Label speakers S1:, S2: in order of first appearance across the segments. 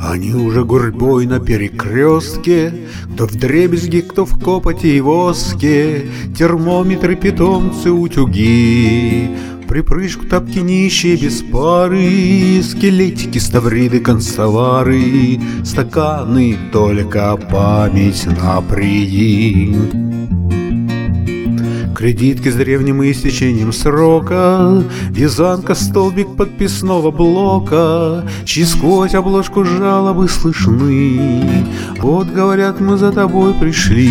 S1: Они уже гурьбой на перекрестке, кто вдребезги, кто в копоти и воске, термометры, питомцы, утюги, припрыжку тапки нищие без пары, скелетики, ставриды, констовары, стаканы, только память на приим. Кредитки с древним истечением срока, вязанка, столбик подписного блока, чьи сквозь обложку жалобы слышны. Вот, говорят, мы за тобой пришли.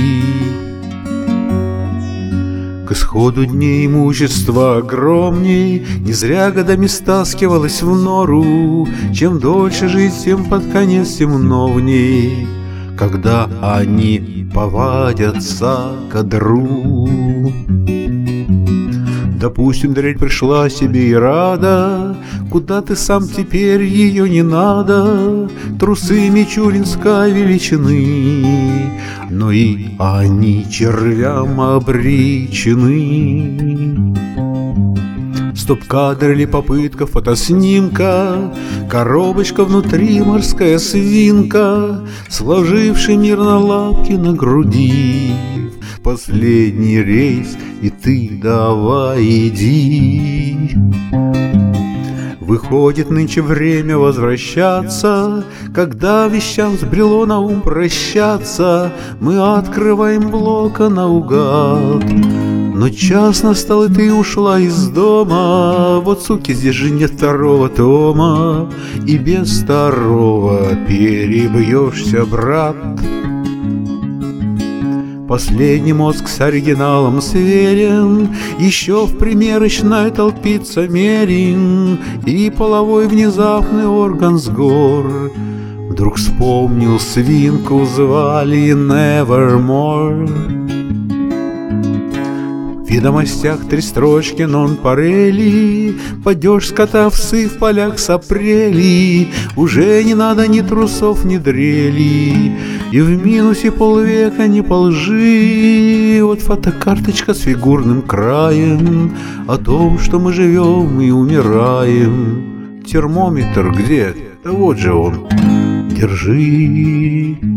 S1: К исходу дней имущества огромней, не зря годами стаскивалось в нору. Чем дольше жить, тем под конец темно в ней, когда они повадятся ко дру. Допустим, дрянь пришла себе и рада, куда ты сам теперь, ее не надо. Трусы мичуринской величины, но и они червям обречены. Стоп-кадр или попытка фотоснимка, коробочка внутри, морская свинка, сложивший мирно лапки на груди. Последний рейс, и ты давай иди. Выходит нынче время возвращаться, когда вещам сбрело на ум прощаться. Мы открываем блока наугад, но час настал, и ты ушла из дома. Вот, суки, здесь же нет второго тома, и без второго перебьешься, брат. Последний мозг с оригиналом сверен, еще в примерочной толпится мерин, и половой внезапный орган с гор вдруг вспомнил свинку, звали Nevermore. В ведомостях 3 строчки нон-парели, падеж скота в сыв, поляк сопрели. Уже не надо ни трусов, ни дрели, и в минусе полвека не по лжи. Вот фотокарточка с фигурным краем о том, что мы живем и умираем. Термометр где? Да вот же он. Держи.